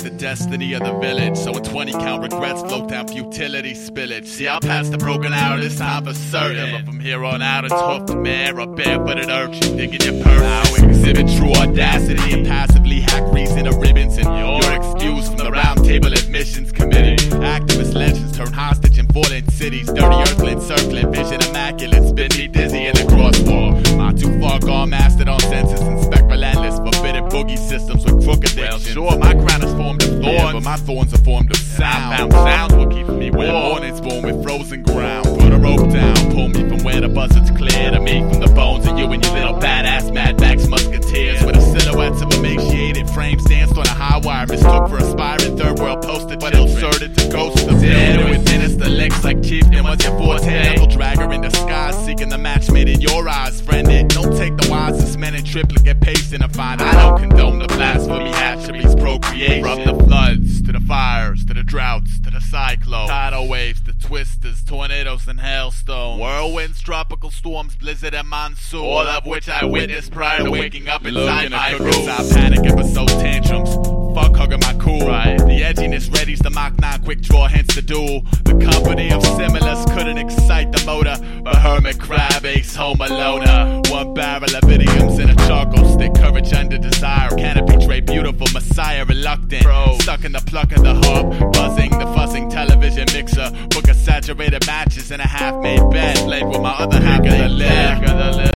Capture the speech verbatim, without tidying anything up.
the destiny of the village. So in twenty count regrets float down futility spillage. See, I'll pass the broken arrow this time for certain, but from here on out it's hoofed mare or barefooted urchin digging your purse. Now exhibit true audacity and passively hack reason to ribbons, and you're excused from the round table admissions committee. Activist legends turn hostage in fallen cities. Dirty earthling circling, vision immaculate, spin me dizzy in the crosswalk. Not too far gone, mastered on senses, inspect relentless, forbidden boogie systems with crook addictions. Well, sure, my crown is formed of thorns, yeah, but my thorns are formed of sound. I found sounds will keep me warm. Mornings born with frozen ground. Put a rope down, pull me from where the buzzards clear. To me from the bones of you and your little badass Mad Max musketeers. With the silhouettes of emaciated frames danced on a high wire, mistook for aspiring third world poster but inserted to ghosts of dead. Within us the legs like chieftain was your forte. Devil dragger in the skies, seeking the match made in your eyes, friend. It don't take the wisest men in triplicate pace and find. I don't condone the blasphemy, hatcheries, procreation. From the floods to the fires, to the droughts, to the cyclones, tidal waves, the twisters, tornadoes and hailstones, whirlwinds, tropical storms, blizzard and monsoon, all of which I witnessed prior to waking up inside my room. I panic episode tantrums, fuck hugging my cool. Right. The edginess readies the Mach nine quick draw, hence the duel. The company of similars couldn't excite the motor, but hermit crab ace home aloner. One barrel of idioms in a charcoal stick, courage under desire, canopy tray beautiful, messiah reluctant, bro. Stuck in the pluck of the harp, buzzing the fuzzing television mixer, book of saturated matches in a half-made bed, played with my other half of the lid.